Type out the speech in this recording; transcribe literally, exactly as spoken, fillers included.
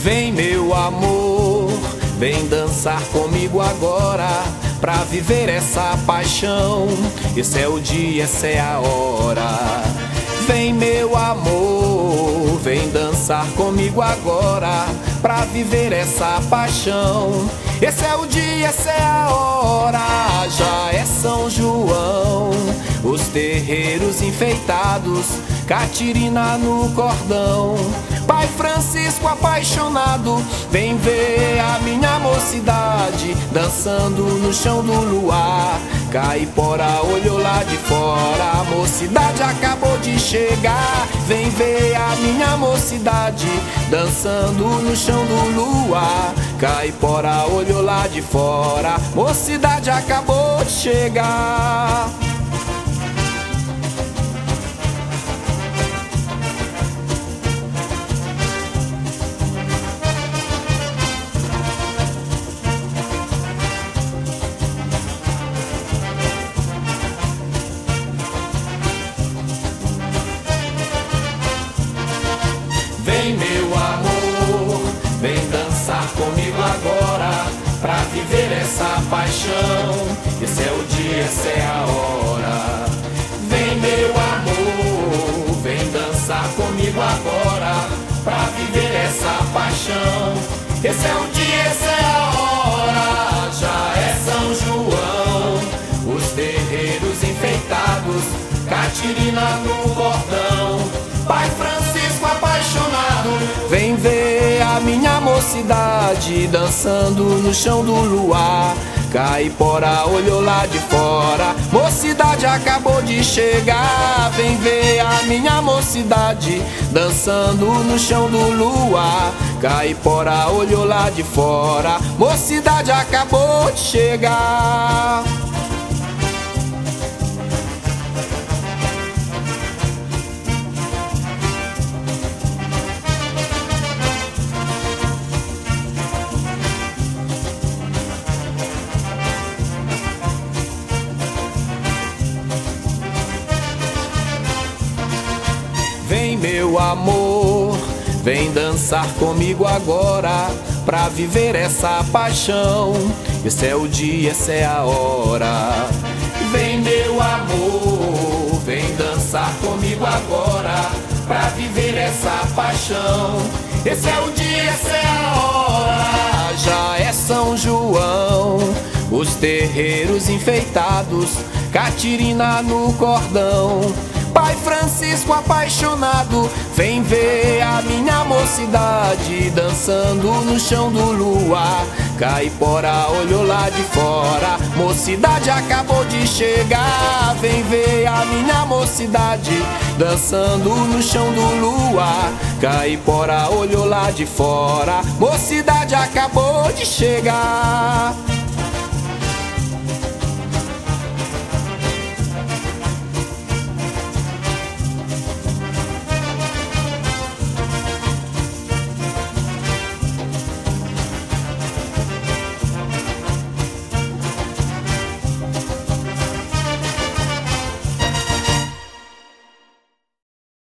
Vem meu amor, vem dançar comigo agora, pra viver essa paixão. Esse é o dia, essa é a hora. Vem meu amor, vem dançar comigo agora, pra viver essa paixão. Esse é o dia, essa é a hora. Já é São João, os terreiros enfeitados, Catirina no cordão. Pai Francisco apaixonado, vem ver a minha mocidade dançando no chão do luar. Caipora olhou lá de fora, a mocidade acabou de chegar. Vem ver a minha mocidade dançando no chão do luar. Caipora olhou lá de fora, mocidade acabou de chegar. Vem meu amor, vem dançar comigo agora, pra viver essa paixão. Esse é o dia, essa é a hora. Vem meu amor, vem dançar comigo agora, pra viver essa paixão. Esse é o dia, essa é a hora. Já é São João, os terreiros enfeitados, Catirina no cordão. Pai Francisco apaixonado, vem ver a minha mocidade dançando no chão do luar. Caipora olhou lá de fora, mocidade acabou de chegar. Vem ver a minha mocidade dançando no chão do luar. Caipora olhou lá de fora, mocidade acabou de chegar. Vem meu amor, vem dançar comigo agora, pra viver essa paixão. Esse é o dia, essa é a hora. Vem meu amor, vem dançar comigo agora, pra viver essa paixão. Esse é o dia, essa é a hora. Já é São João, os terreiros enfeitados, Catirina no cordão. Pai Francisco apaixonado, vem ver a minha mocidade dançando no chão do luar. Caipora olhou lá de fora, mocidade acabou de chegar. Vem ver a minha mocidade dançando no chão do luar. Caipora olhou lá de fora, mocidade acabou de chegar.